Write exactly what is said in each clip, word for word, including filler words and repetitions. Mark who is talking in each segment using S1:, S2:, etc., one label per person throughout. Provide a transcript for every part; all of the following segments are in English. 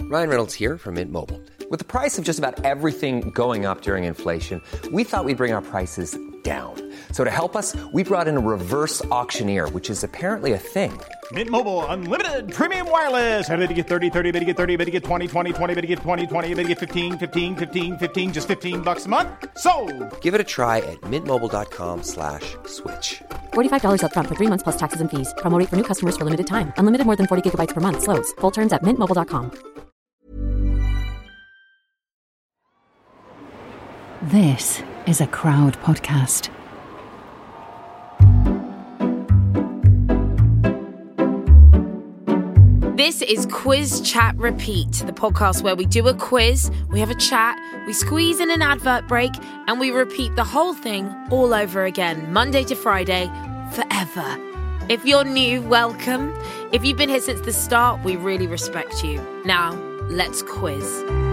S1: Ryan Reynolds here from Mint Mobile. With the price of just about everything going up during inflation, we thought we'd bring our prices down. So to help us, we brought in a reverse auctioneer, which is apparently a thing.
S2: Mint Mobile Unlimited Premium Wireless. How to get thirty, thirty, how to get thirty, how to get twenty, twenty, twenty, how to get twenty, twenty, how to get fifteen, fifteen, fifteen, fifteen, just fifteen bucks a month? Sold!
S1: Give it a try at mintmobile.com slash switch.
S3: forty-five dollars up front for three months plus taxes and fees. Promo rate for new customers for limited time. Unlimited more than forty gigabytes per month. Slows full terms at mint mobile dot com.
S4: This is a Crowd podcast.
S5: This is Quiz Chat Repeat, the podcast where we do a quiz, we have a chat, we squeeze in an advert break, and we repeat the whole thing all over again, Monday to Friday, forever. If you're new, welcome. If you've been here since the start, we really respect you. Now, let's quiz.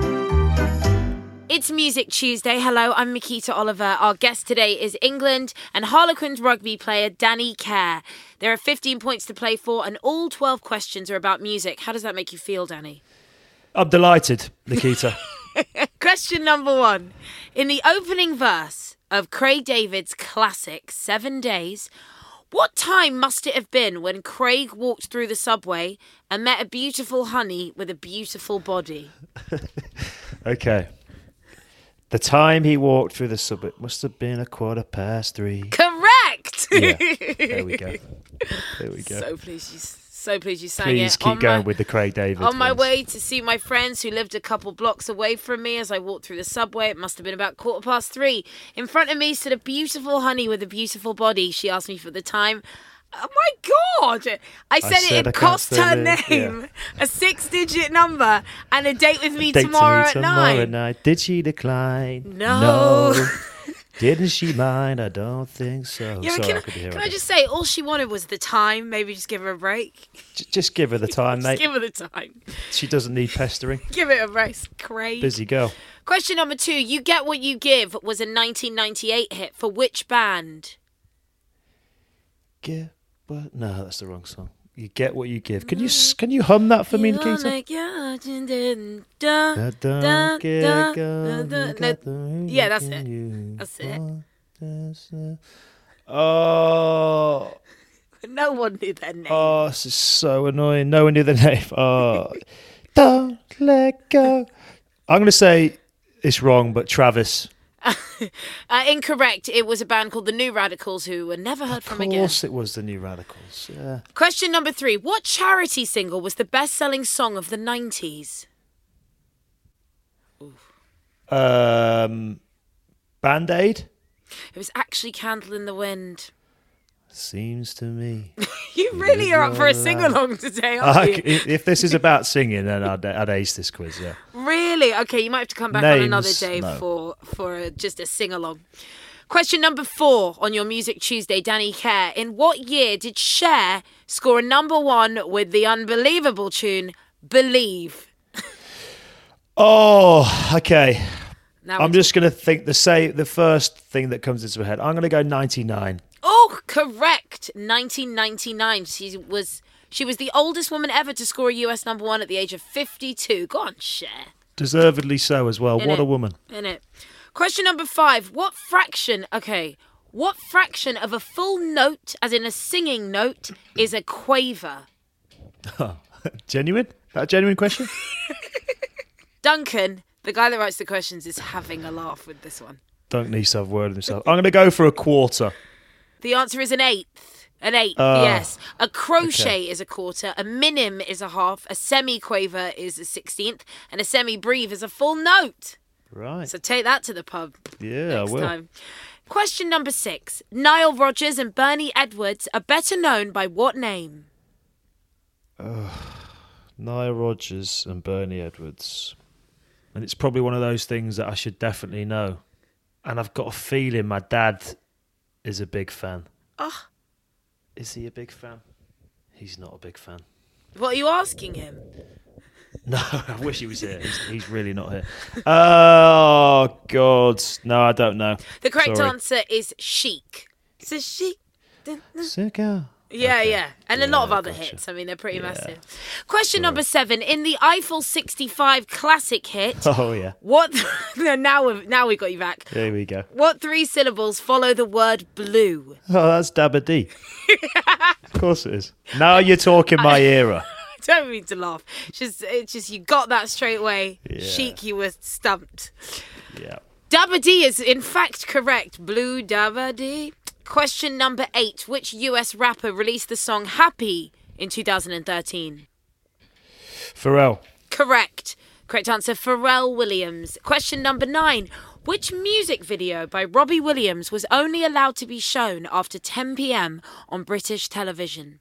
S5: It's Music Tuesday. Hello, I'm Makita Oliver. Our guest today is England and Harlequins rugby player Danny Care. There are fifteen points to play for and all twelve questions are about music. How does that make you feel, Danny?
S6: I'm delighted, Nikita.
S5: Question number one. In the opening verse of Craig David's classic Seven Days, what time must it have been when Craig walked through the subway and met a beautiful honey with a beautiful body?
S6: Okay. The time he walked through the subway must have been a quarter past three.
S5: Correct!
S6: Yeah, there we go. There we go.
S5: So pleased you, so pleased you sang
S6: Please
S5: it.
S6: keep
S5: on
S6: going
S5: my,
S6: with the Craig David
S5: On my
S6: ones.
S5: way to see my friends who lived a couple blocks away from me as I walked through the subway, it must have been about quarter past three. In front of me stood a beautiful honey with a beautiful body. She asked me for the time. Oh my God! I said, I said it, it cost her name, yeah. a six-digit number, and a date with me
S6: date
S5: tomorrow,
S6: to me
S5: at
S6: tomorrow
S5: nine.
S6: night. Did she decline?
S5: No.
S6: No. Didn't she mind? I don't think so.
S5: Yeah,
S6: Sorry,
S5: can
S6: I, could hear
S5: can
S6: it.
S5: I just say, all she wanted was the time. Maybe just give her a break.
S6: J- just give her the time,
S5: just
S6: mate.
S5: give her the time.
S6: She doesn't need pestering.
S5: Give it a rest, Craig.
S6: Busy girl.
S5: Question number two. You Get What You Give was a nineteen ninety-eight hit for which band?
S6: Give. But no, that's the wrong song. You get what you give. Can you can you hum that for me, Nikita?
S5: Yeah, that's it. That's it.
S6: Oh,
S5: no one knew their name.
S6: Oh, this is so annoying. No one knew their name. Oh, don't let go. I'm going to say it's wrong, but Travis.
S5: uh, incorrect. It was a band called the New Radicals who were never heard from again.
S6: Of course it was the New Radicals. Yeah.
S5: Question number three. What charity single was the best-selling song of the nineties?
S6: Um, Band-Aid?
S5: It was actually Candle in the Wind.
S6: Seems to me.
S5: You really are up for a sing-along today, aren't
S6: I,
S5: you?
S6: if this is about singing, then I'd, I'd ace this quiz, yeah.
S5: Really? Okay, you might have to come back
S6: Names,
S5: on another day
S6: no.
S5: for, for a, just a sing-along. Question number four on your Music Tuesday, Danny Care. In what year did Cher score a number one with the unbelievable tune Believe?
S6: Oh, okay.
S5: Now
S6: I'm just going to think the say the first thing that comes into my head. I'm going to go ninety-nine.
S5: Oh, correct. nineteen ninety-nine. She was she was the oldest woman ever to score a U S number one at the age of fifty-two. Go on, Cher.
S6: Deservedly so as well.
S5: In
S6: what
S5: it.
S6: a woman.
S5: In it. Question number five. What fraction, okay, what fraction of a full note, as in a singing note, is a quaver?
S6: Oh, genuine? That a genuine question?
S5: Duncan, the guy that writes the questions, is having a laugh with this one.
S6: Don't need to have a word of himself. I'm going to go for a quarter.
S5: The answer is an eighth. An eighth,
S6: Uh,
S5: yes. A crochet
S6: okay.
S5: is a quarter, a minim is a half, a semi-quaver is a sixteenth, and a semi-breve is a full note.
S6: Right.
S5: So take that to the pub
S6: Yeah,
S5: next
S6: I will.
S5: time. Question number six. Nile Rodgers and Bernie Edwards are better known by what name?
S6: Nile Rodgers and Bernie Edwards. And it's probably one of those things that I should definitely know. And I've got a feeling my dad is a big fan.
S5: Oh,
S6: Is he a big fan? He's not a big fan.
S5: what are you asking him?
S6: No, I wish he was here. He's, he's really not here. Oh, God. No, I don't know.
S5: The correct
S6: Sorry.
S5: answer is chic. So chic.
S6: Sick out.
S5: Yeah,
S6: Okay.
S5: yeah. And a
S6: Yeah,
S5: lot of other
S6: gotcha.
S5: hits. I mean, they're pretty
S6: Yeah.
S5: massive. Question number seven. In the Eiffel sixty-five classic hit,
S6: Oh, yeah.
S5: what... now, we've, now we've got you back.
S6: There we go.
S5: What three syllables follow the word blue?
S6: Oh, that's Dabba D. Of course it is. Now you're talking my era.
S5: I don't mean to laugh. It's just, it's just you got that straight away.
S6: Yeah.
S5: Chic, you were stumped.
S6: Yeah.
S5: Dabba D is in fact correct. Blue Dabba D. Question number eight. Which U S rapper released the song Happy in two thousand thirteen?
S6: Pharrell.
S5: Correct. Correct answer, Pharrell Williams. Question number nine. Which music video by Robbie Williams was only allowed to be shown after ten p.m. on British television?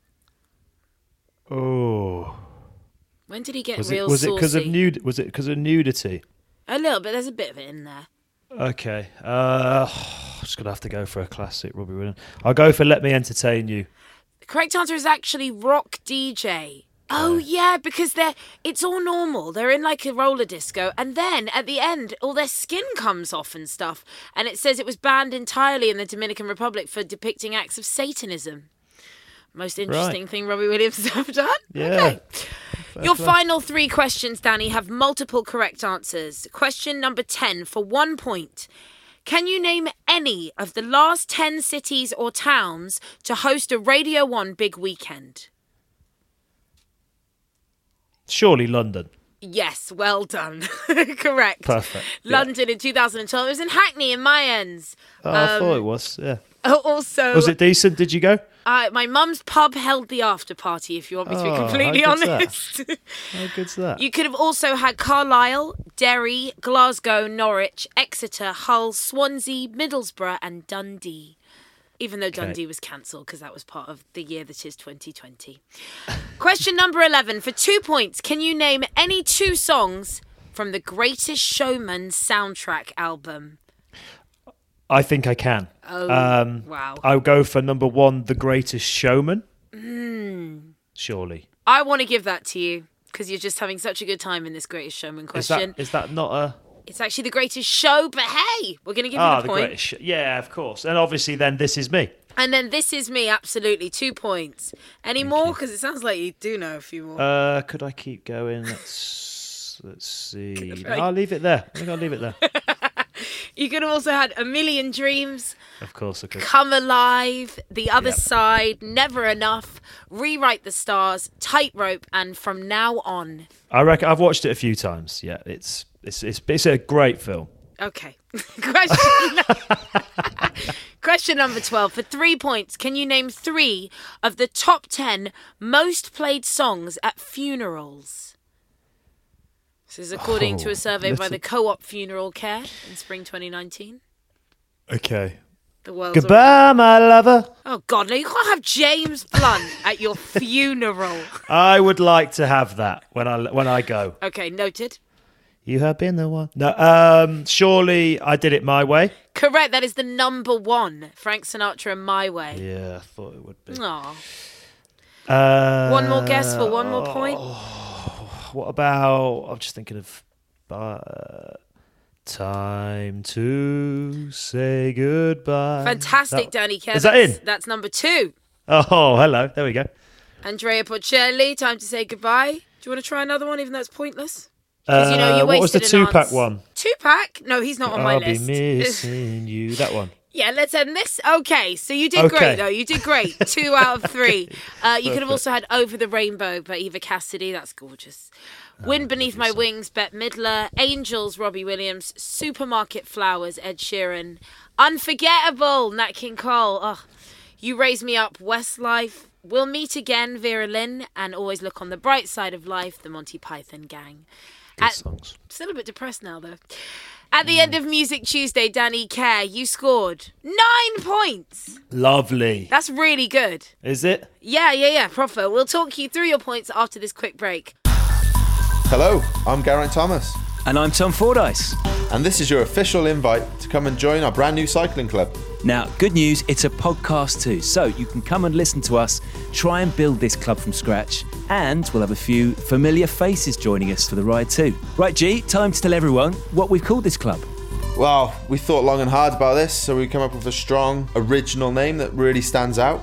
S6: Oh.
S5: When did he get
S6: Was
S5: real
S6: it was it because of
S5: saucy?
S6: nude was it because of nudity?
S5: A little bit. There's a bit of it in there.
S6: Okay. Uh I'm just gonna have to go for a classic Robbie Williams. I'll go for Let Me Entertain You.
S5: The correct answer is actually Rock D J. Oh yeah, because they're it's all normal. They're in like a roller disco, and then at the end, all their skin comes off and stuff. And it says it was banned entirely in the Dominican Republic for depicting acts of Satanism. Most interesting
S6: Right.
S5: thing Robbie Williams has ever done.
S6: Yeah.
S5: Okay. Your
S6: play.
S5: final three questions, Danny, have multiple correct answers. Question number ten for one point. Can you name any of the last ten cities or towns to host a Radio one big weekend?
S6: Surely London.
S5: Yes, well done. Correct.
S6: Perfect. Yeah.
S5: London in two thousand twelve. It was in Hackney in my ends.
S6: Oh, I
S5: Um,
S6: thought it was. Yeah.
S5: Also,
S6: Was it decent? Did you go?
S5: uh, my mum's pub held the after party, if you want me to be
S6: Oh, how
S5: completely
S6: good's that?
S5: honest.
S6: How good's that?
S5: You could have also had Carlisle, Derry, Glasgow, Norwich, Exeter, Hull, Swansea, Middlesbrough and Dundee. Even though Dundee was cancelled because that was part of the year that is twenty twenty. Question number eleven. For two points, can you name any two songs from the Greatest Showman soundtrack album?
S6: I think I can.
S5: Oh,
S6: Um,
S5: wow.
S6: I'll go for number one, The Greatest Showman.
S5: Mm.
S6: Surely.
S5: I want to give that to you because you're just having such a good time in this Greatest Showman
S6: Is
S5: question.
S6: that, is that not a...
S5: It's actually the greatest show, but hey, we're going to give
S6: Ah,
S5: you the
S6: the
S5: point.
S6: Greatest Sh- Yeah, of course. And obviously then This Is Me.
S5: And then This Is Me, absolutely, two points. Any more? Because it sounds like you do know a few more.
S6: Uh, could I keep going? Let's, let's see.
S5: Right.
S6: I'll leave it there. I think I'll leave it there.
S5: You could have also had A Million Dreams,
S6: Of course I could.
S5: Come Alive, The Other
S6: Yep.
S5: Side, Never Enough, Rewrite the Stars, Tightrope, and From Now On.
S6: I reckon I've watched it a few times. Yeah, it's it's it's, it's a great film.
S5: Okay. Question, Question number twelve. For three points, can you name three of the top ten most played songs at funerals? This is according to
S6: Oh,
S5: a survey by
S6: little-
S5: the Co-op Funeral Care in spring twenty nineteen.
S6: Okay.
S5: The world's
S6: Goodbye, my lover.
S5: Oh, God, no, you can't have James Blunt at your funeral.
S6: I would like to have that when I when I go.
S5: Okay, noted.
S6: You have been the one. No, um, surely I did it my way.
S5: Correct, that is the number one. Frank Sinatra, My Way.
S6: Yeah, I thought it would be.
S5: Aw.
S6: Uh,
S5: One more guess for one more point.
S6: What about? I'm just thinking of. Uh, time to say goodbye.
S5: Fantastic,
S6: That-
S5: Danny Kerr.
S6: Is that in?
S5: That's- That's number two.
S6: Oh, hello. There we go.
S5: Andrea Bocelli, Time to Say Goodbye. Do you want to try another one, even though it's pointless? 'Cause, you know, you
S6: Uh, what was the
S5: wasted an
S6: two-pack
S5: answer.
S6: one?
S5: Two-pack? No, he's not on my
S6: I'll
S5: list.
S6: be missing you. That one.
S5: Yeah, let's end this. Okay, so you did
S6: Okay.
S5: great, though. You did great. Two out of three. Uh, you could have also had Over the Rainbow by Eva Cassidy. That's gorgeous.
S6: Oh,
S5: Wind Beneath My Wings, Bette Midler. Angels, Robbie Williams. Supermarket Flowers, Ed Sheeran. Unforgettable, Nat King Cole. Oh, You Raise Me Up, Westlife. We'll Meet Again, Vera Lynn. And Always Look on the Bright Side of Life, the Monty Python Gang.
S6: Good
S5: At-
S6: songs.
S5: Still a bit depressed now, though. At the end of Music Tuesday, Danny Kerr, you scored nine points.
S6: Lovely.
S5: That's really good.
S6: Is it?
S5: Yeah, yeah, yeah, proper. We'll talk you through your points after this quick break.
S7: Hello, I'm Geraint Thomas,
S8: And I'm Tom Fordyce.
S7: and this is your official invite to come and join our brand new cycling club.
S8: Now, good news, it's a podcast too, so you can come and listen to us, try and build this club from scratch, and we'll have a few familiar faces joining us for the ride too. Right, G, time to tell everyone what we've called this club.
S7: Well, we thought long and hard about this, so we come up with a strong, original name that really stands out.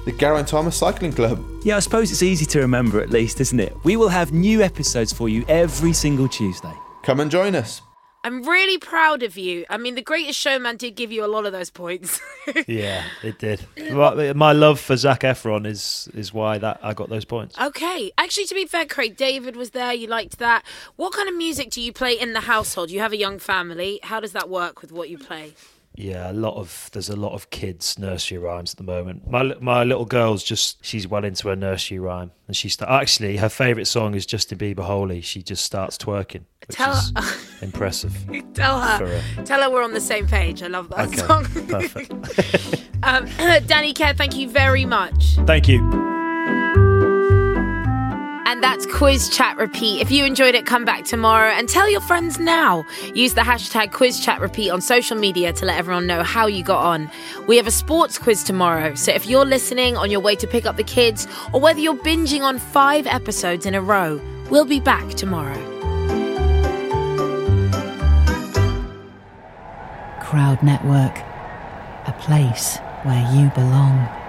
S7: the Geraint Thomas Cycling Club.
S8: Yeah, I suppose it's easy to remember at least, isn't it? We will have new episodes for you every single Tuesday.
S7: Come and join us.
S5: I'm really proud of you. I mean, The Greatest Showman did give you a lot of those points.
S6: Yeah, it did. My, my love for Zac Efron is is why that I got those points.
S5: Okay. Actually, to be fair, Craig, David was there. You liked that. What kind of music do you play in the household? You have a young family. How does that work with what you play?
S6: Yeah, a lot of there's a lot of kids' nursery rhymes at the moment. My my little girl's just she's well into her nursery rhyme, and she start, actually her favourite song is Justin Bieber Holy. She just starts twerking, which
S5: Tell
S6: is
S5: her.
S6: impressive.
S5: Tell her,
S6: her.
S5: tell her we're on the same page. I love that
S6: Okay,
S5: song.
S6: perfect.
S5: um, Danny Kerr, thank you very much.
S6: Thank you.
S5: And that's Quiz Chat Repeat. If you enjoyed it, come back tomorrow and tell your friends now. Use the hashtag Quiz Chat Repeat on social media to let everyone know how you got on. We have a sports quiz tomorrow, so if you're listening on your way to pick up the kids, or whether you're binging on five episodes in a row, we'll be back tomorrow.
S4: Crowd Network, a place where you belong.